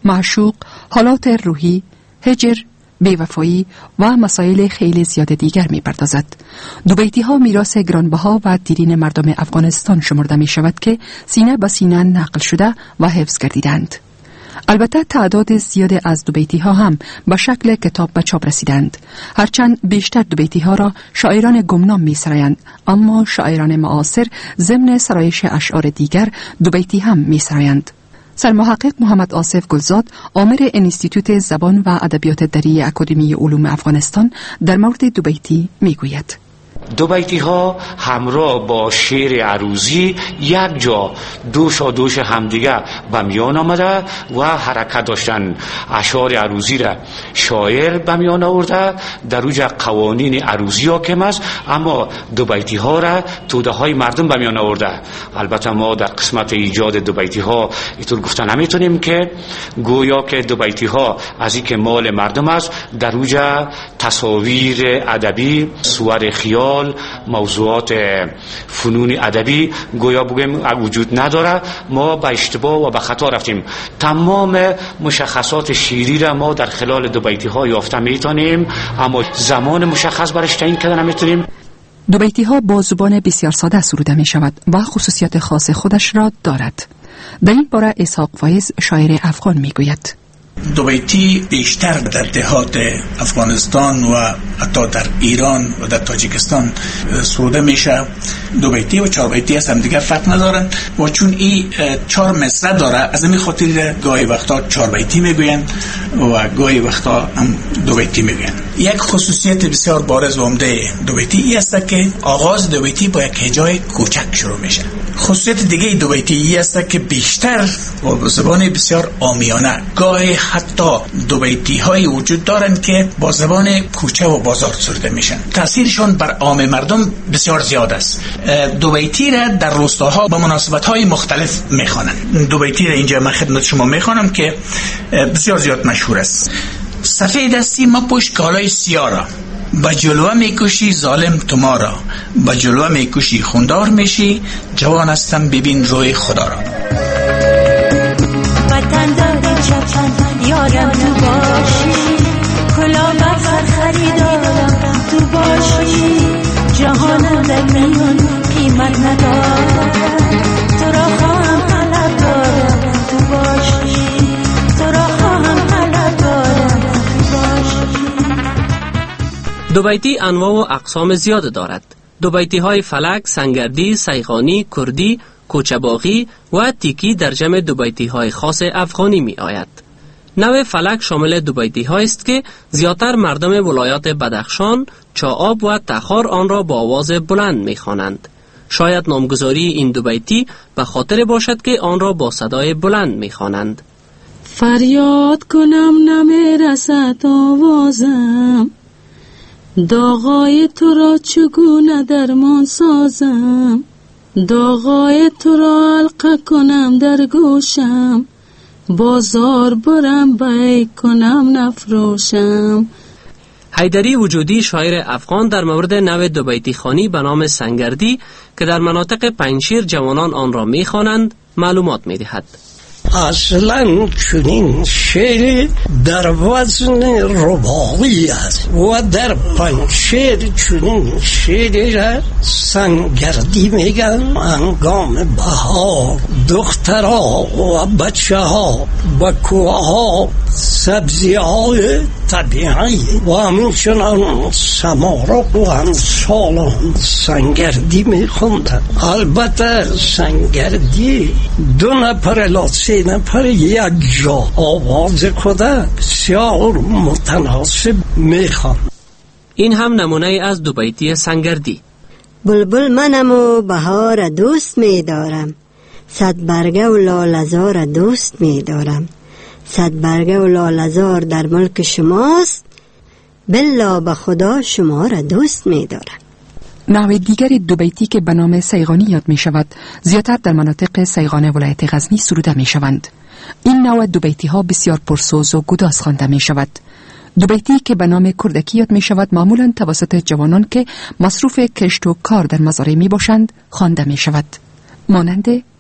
معشوق، حالات روحی، هجر، بی‌وفایی و مسائل خیلی زیاد دیگر می‌پردازد. دوبیتی ها میراث گرانبها و دیرین مردم افغانستان شمرده می شود که سینه به سینه نقل شده و حفظ گردیدند. البته تعداد زیاد از دوبیتی ها هم به شکل کتاب به چاپ رسیدند، هرچند بیشتر دوبیتی ها را شاعران گمنام می سرایند، اما شاعران معاصر ضمن سرایش اشعار دیگر دوبیتی هم می سرایند. سرمحقق محمد آصف گلزاد، آمر انستیتوت زبان و ادبیات دری اکادمی علوم افغانستان، در مورد دوبیتی می گوید: دوبیتی ها همراه با شعر عروضی یک جا دوش همدیگه به میان آمده و حرکت داشتن. اشعار عروضی را شاعر به میان آورده، در اوج قوانین عروضی حاکم است، اما دوبیتی ها را توده های مردم به میان آورده. البته ما در قسمت ایجاد دوبیتی ها اینطور گفتن نمیتونیم که گویا که دوبیتی ها از این که مال مردم است، در اوج تصاویر ادبی، صور خیال، موضوعات فنون ادبی گویا بگیم وجود نداره. ما به اشتباه و به خطا رفتیم. تمام مشخصات شعری را ما در خلال دوبیتی ها یافته میتونیم، اما زمان مشخص برش تعیین کردن نمیتونیم. دوبیتی ها با زبان بسیار ساده سروده می شود و خصوصیات خاص خودش را دارد. در این باره اسحاق فایز، شاعر افغان، می گوید: دوبیتی بیشتر در دهات افغانستان و حتی در ایران و در تاجیکستان سروده میشه. دوبیتی و چاربیتی هست، هم دیگر فرق ندارن و چون این 4 مصرع داره، از این خاطر گاهی وقتا چاربیتی میگوین و گاهی وقتا هم دوبیتی میگوین. یک خصوصیت بسیار بارز و عمده دوبیتی این است که آغاز دوبیتی با یک هجای کوچک شروع میشه. خصوصیت دیگه دوبیتی این است که بیشتر با زبان بسیار عامیانه، گاهی حتی دوبیتی های وجود دارند که با زبان کوچه و بازار سروده میشن. تاثیرشون بر عام مردم بسیار زیاد است. دوبیتی را در روستاها با مناسبت های مختلف میخوانند. دوبیتی را اینجا من خدمت شما میخوانم که بسیار زیاد مشهور است. سفید دستی مپوش کالای سیاه را، با جلوه میکشی ظالم تو ما را، با جلوه میکشی خوندار میشی، جوان هستم ببین روی خدا را. وطن داری چپن یارم تو باشی، کلا بخر خریدارم تو باشی، جهانم در میان قیمت ندارم، تو را خواهم حلق دارم تو باشی، تو را خواهم حلق دارم تو باشی. دوبیتی انواع و اقسام زیاد دارد. دوبیتی های فلک، سنگردی، سیغانی، کردی، کوچباغی و تیکی در جمع دوبیتی های خاص افغانی می آید. نوع فلک شامل دوبیتی های است که زیادتر مردم ولایات بدخشان، چاآب و تخار آن را با آواز بلند می خوانند. شاید نامگذاری این دوبیتی به خاطر باشد که آن را با صدای بلند می خوانند. فریاد کنم نمیرسد آوازم، داغای تو را چگونه درمان سازم، داغای تو را حلقه کنم در گوشم، بازار برم بی کنم نفروشم. حیدری وجودی، شاعر افغان، در مورد نوع دوبیتی خوانی به نام سنگردی که در مناطق پنجشیر جوانان آن را می‌خوانند معلومات می‌دهد. اصلا چنین شعر در وزن رباعی است و در پنجشیر چنین شعر را سنگردی میگن. هنگام بهار دخترها و بچه ها با کوها سبزی های طبیعی و همچنان سمارق و همسالان سنگردی میخوندن. البته سنگردی 2 نفر لا 3 نفر یک جا آواز کده بسیار متناسب میخوان. این هم نمونه از دوبیتی سنگردی. بلبل منم و بهار دوست می‌دارم، صد برگه و لاله‌زار دوست می‌دارم، صد برگه و لاله‌زار در ملک شماست، بالله به خدا شما را دوست می‌دارم. نوع دیگر دوبیتی که به نام سیغانی یاد می شود زیادتر در مناطق سیغان ولایت غزنی سروده می شوند. این نوع دوبیتی ها بسیار پرسوز و گداز خوانده می شود. دوبیتی که به نام کردکی یاد می شود معمولا توسط جوانان که مصروف کشت و کار در مزارع می باشند خوانده می شود. مانند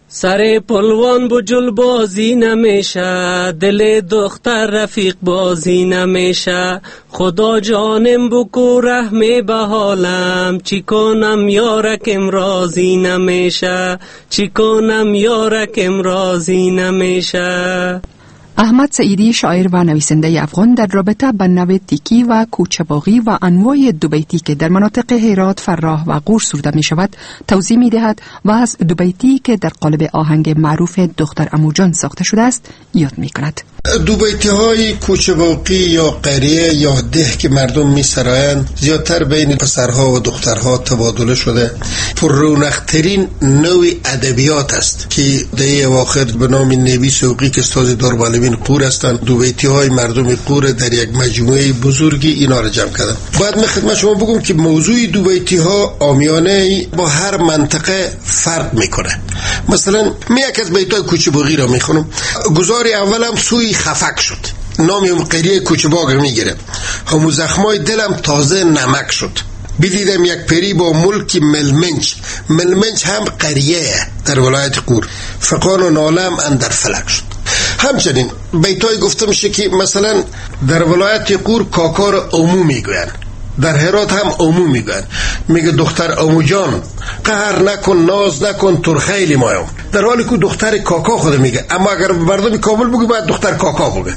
سر پلوان بجل بازی نمیشه، دل دختر رفیق بازی نمیشه. خدا جانم بکو رحم به حالم، چی کنم یارکم راضی نمیشه، چی کنم یارکم راضی نمیشه. احمد سعیدی شاعر و نویسنده افغان در رابطه با نوع تیکی و کوچه‌باغی و انواع دوبیتی که در مناطق هرات، فراه و غور سروده می شود توضیح می دهد و از دوبیتی که در قالب آهنگ معروف دختر عمو جان ساخته شده است یاد می کند. دوبیتی های کوچه‌باغی یا قریه یا ده که مردم می سرایند زیادتر بین پسرها و دخترها تبادله شده. پر رونق‌ترین نوع ادبیات است که در اواخر به نام نبی سوقی که استاد دارالمعلمین قور هستند، دوبیتی های مردم قور در یک مجموعه بزرگی اینا را جمع کردن. باید من خدمت شما بگم که موضوع دوبیتی ها عامیانه با هر منطقه فرق میکنه. مثلا من یک از بیت‌های کوچه‌باغی را میخونم. گزار اولم سوی خفک شد، نام قریه کوچه‌باغ میگیره. همو زخمای دلم تازه نمک شد. بدیدم یک پری با ملک ملمنج هم قریه در ولایت قور. فقان و نالم اندر فلک شد. همچنین بیتای گفته میشه که مثلا در ولایت قور کاکار عمو میگوین، در هرات هم عمو میگوین. میگه دختر عمو جان قهر نکن، ناز نکن، ترخیلی مایم. در حالی که دختر کاکا خود میگه، اما اگر مردم کابل بگه باید دختر کاکا بگه.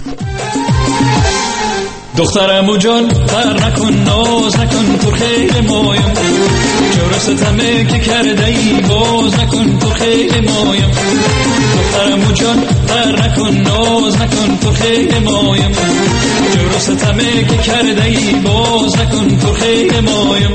دختر عمو جان قهر نکن، ناز نکن، ترخیلی مایم. جور ستمه که کرده ای باز نکن، ترخیلی مایم. دختر عمو جان قهر نکن، ناز نکن، ترخیلی مایم. جور ستمه که کرده ای باز نکن، ترخیلی مایم.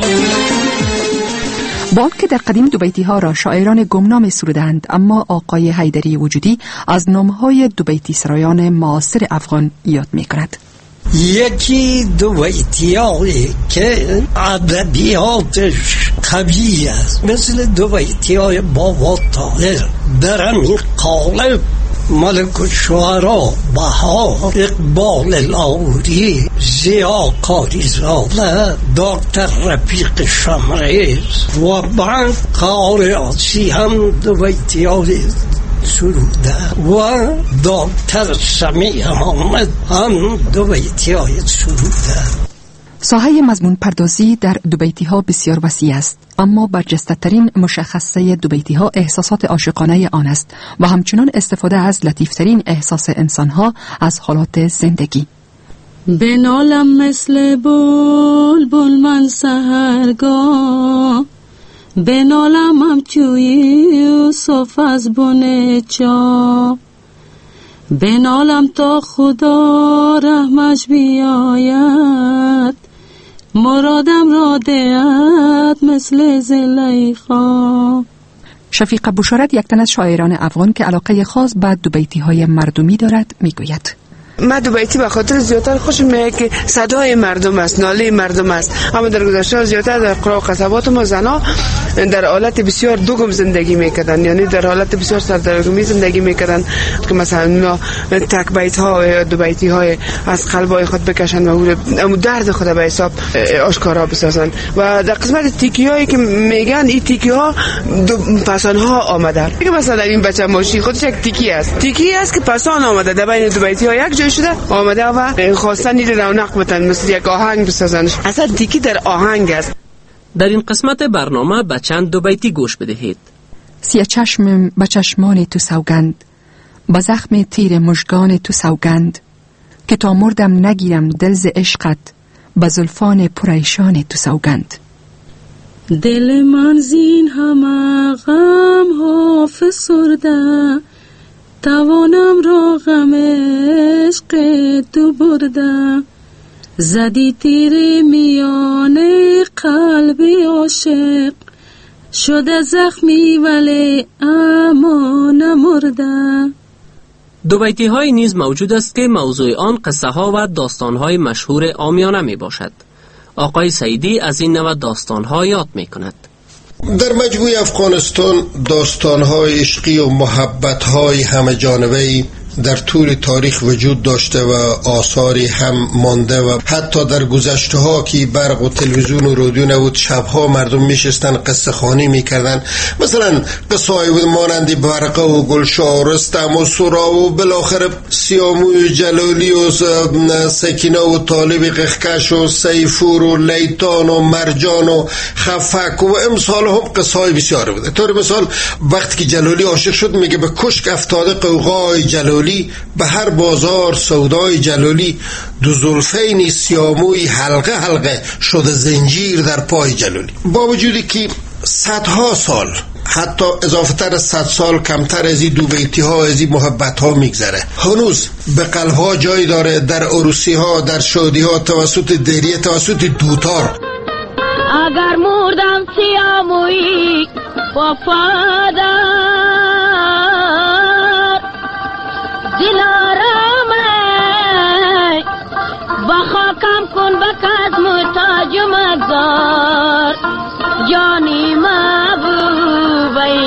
با که در قدیم دوبیتی ها را شاعران گمنام سرودند، اما آقای حیدری وجودی از نامهای دوبیتی سرایان معاصر افغان یاد می کند. یکی دوبیتی هایی که ادبیاتش قوی است، مثل دوبیتی های بابا طاهر، در همین قالب ملک الشعرا بهار، اقبال لاهوری، ضیا قاریزاده، دکتر رفیق شمریز و بعد قاریاسی هم دوبیتی های سروده و دکتر سمیع محمد هم دوبیتی های سروده. ساحه مضمون پردازی در دوبیتی ها بسیار وسیع است، اما برجسته ترین مشخصه دوبیتی ها احساسات عاشقانه آن است و همچنان استفاده از لطیفترین احساس انسان ها از حالات زندگی. بنالم مثل بلبل من سحرگاه، بنالم همچوی یوسف از بن چاه، بنالم تا خدا رحمش بیاید، مرادم را دهد مثل زلیخا. شفیق بشارت یک تن از شاعران افغان که علاقه خاص به دوبیتی های مردمی دارد میگوید: من دوبیتی به خاطر زیادتر خوشم میاد که صدای مردم است، ناله مردم است. اما در گذشته زیادتر در قرا و قصبات ما زنا در حالت بسیار دوگم زندگی میکردن، یعنی در حالت بسیار سردرگمی زندگی میکردن که مثلا تک بیت ها یا دوبیتی های از قلبای خود بکشن و اون درد خود به حساب آشکارا بسازن. و در قسمت تیکی هایی که میگن این تیکی ها پسان ها آمده، که مثلا این بچه ماشی خودش یک تیکی است که پسان آمده در بین دوبیتی ها یک جای شده آمده و خواستن این رونق بدن، مثل یک آهنگ بسازنش. اصلا تیکی در آهنگ است. در این قسمت برنامه به چند دوبیتی گوش بدهید. سیه چشمم به چشمان تو سوگند، به زخم تیر مژگان تو سوگند، که تا مردم نگیرم دل ز عشقت، به زلفان پریشان تو سوگند. دل من زین همه غم ها فسرده، توانم را غم عشق تو برده، زدی تیر میان قلب عاشق، شده زخمی ولی اما نمرده. دوبیتی های نیز موجود است که موضوع آن قصه ها و داستان های مشهور عامیانه می باشد. آقای سعیدی از این نوع داستان ها یاد می کند. در مجموع افغانستان داستان‌های عشقی و محبت‌های همه جانبه‌ای در طول تاریخ وجود داشته و آثاری هم مانده و حتی در گذشته ها که برق و تلویزیون و رادیو نبود، شبها مردم میشستن قصه خوانی میکردن. مثلا قصه بود مانند برقه و گلشاه و رستم و سورا و بالاخره سیاموی جلالی و سکینه و طالب قخکش و سیفور و لیتان و مرجان و خفک و امثال هم قصه های بسیار بوده. طور مثال وقتی که جلالی عاشق شد میگه به کشک افتاده قوقای جلالی، به هر بازار سودای جلالی، دو زلفین سیاموی حلقه حلقه شده زنجیر در پای جلالی. با وجودی که صدها سال، حتی اضافه تر از 100 سال کمتر از این دو بیتی ها، از این محبت ها میگذره، هنوز به قلب ها جای داره، در عروسی ها، در شادی ها، توسط دریه، توسط دوتار. اگر مردم سیاموی وفادار، دلارم با خاکم کن بکز محتاج مگذار، جانی محبوبی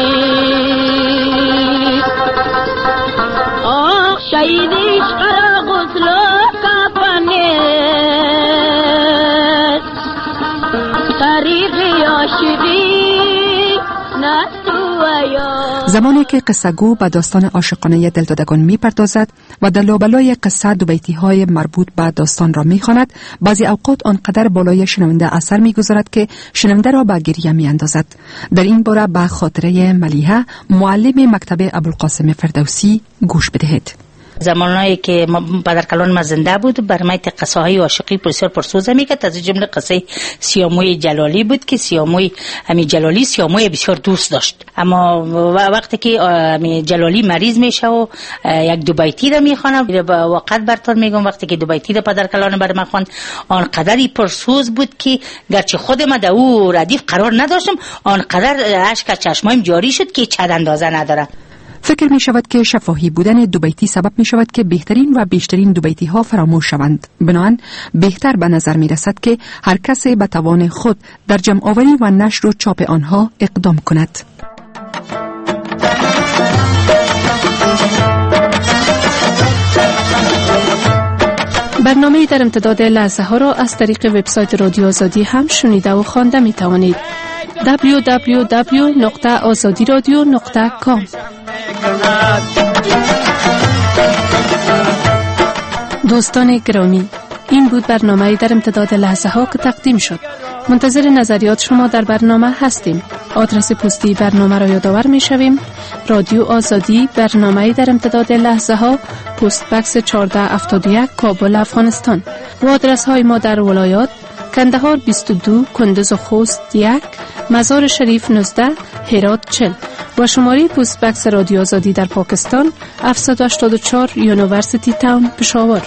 آخ شهید عشق را غسل کفنه طریق عاشقی زمانی که قصه‌گو به داستان عاشقانه دلدادگان می‌پردازد و در لابلای قصه دو بیتی‌های مربوط به داستان را می‌خواند، بعضی اوقات آنقدر بالای شنونده اثر می‌گذارد که شنونده را به گریه می‌اندازد. در این باره به خاطره ملیحه، معلم مکتب ابوالقاسم فردوسی گوش بدهید. زمانایی که پدرکلان ما زنده بود، برای قصه های عاشقی بسیار پرسوز میکرد. از جمله قصه سیاموی جلالی بود که سیاموی همین جلالی سیاموی بسیار دوست داشت، اما وقتی که همین جلالی مریض میشه و یک دو بیتی را میخونه، وقت براتون میگم وقتی که دو بیتی را پدرکلان بر من خواند، آنقدر پرسوز بود که گرچه خود ما در او ردیف قرار نداشتم، آنقدر اشک از چشمایم جاری شد که چند اندازه نداره. فکر می شود که شفاهی بودن دو بیتی سبب می شود که بهترین و بیشترین دو بیتی ها فراموش شوند. بنابراین بهتر به نظر می رسد که هر کسی به توان خود در جمع آوری و نشر و چاپ آنها اقدام کند. برنامه در امتداد لحظه ها را از طریق وبسایت رادیو آزادی هم شنیده و خوانده می توانید. www.azadiradio.com. دوستان گرامی، این بود برنامه در امتداد لحظه ها که تقدیم شد. منتظر نظریات شما در برنامه هستیم. آدرس پستی برنامه را یادآور می شویم: رادیو آزادی، برنامه در امتداد لحظه ها، پست بکس 1471 کابل، افغانستان. و آدرس های ما در ولایات: کندهار 22، کندز و خوست 1، مزار شریف 19، هرات 40 و شماره پست بکس رادیو آزادی در پاکستان 784 یونیورسیتی تاون، پشاور.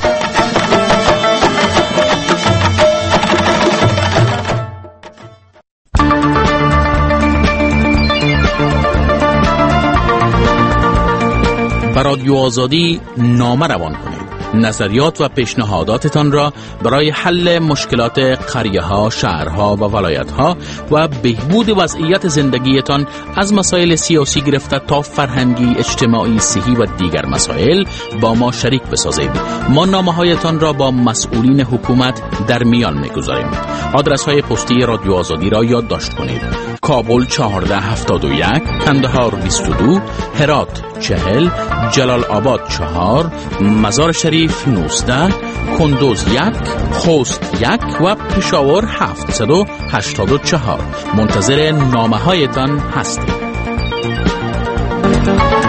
به رادیو آزادی نامه روان کنید. نظریات و پیشنهاداتتان را برای حل مشکلات قریه‌ها، شهرها و ولایت‌ها و بهبود وضعیت زندگیتان از مسائل سیاسی گرفته تا فرهنگی، اجتماعی، صحی و دیگر مسائل با ما شریک بسازید. ما نامه‌هایتان را با مسئولین حکومت در میان می‌گذاریم. آدرس‌های پستی رادیو آزادی را یادداشت کنید: کابل 1471، کندهار 22، هرات 40، جلال آباد 4، مزار شریف 19، کندوز 1، خوست 1 و پشاور 784. منتظر نامه هایتان هستیم.